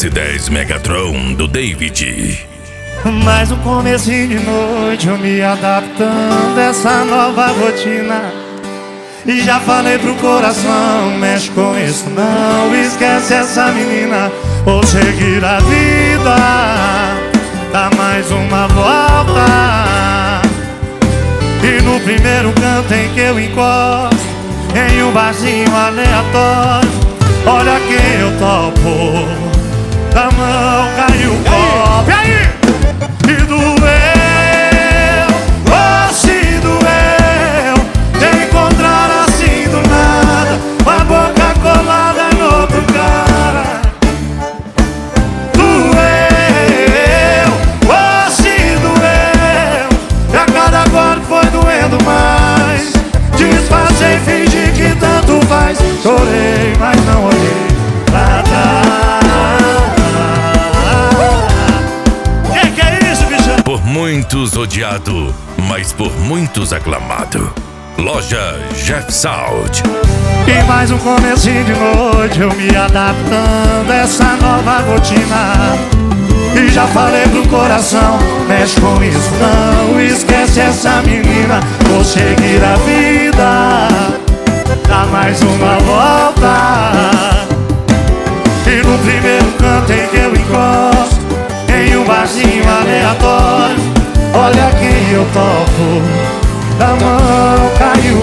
S10 Megatron do David. Mais um comecinho de noite, eu me adaptando a essa nova rotina. E já falei pro coração, mexe com isso não, esquece essa menina, vou seguir a vida, dá mais uma volta. E no primeiro canto em que eu encosto, em um barzinho aleatório, olha quem eu topo, da mão caiu o copo. E aí? E doeu, oh se doeu, te encontrar assim do nada, com a boca colada no outro cara. Doeu, oh se doeu, e a cada golpe foi doendo mais. Disfarcei, fingi que tanto faz, chorei, mas não olhei pra trás. Por muitos odiado, mas por muitos aclamado. Loja Jeff Salt. E mais um comecinho de noite, eu me adaptando a essa nova rotina. E já falei pro coração, mexe com isso não, esquece essa menina, vou seguir a vida, dá mais uma volta. E no primeiro canto em que eu encosto, em um barzinho aleatório, olha quem eu topo, da mão caiu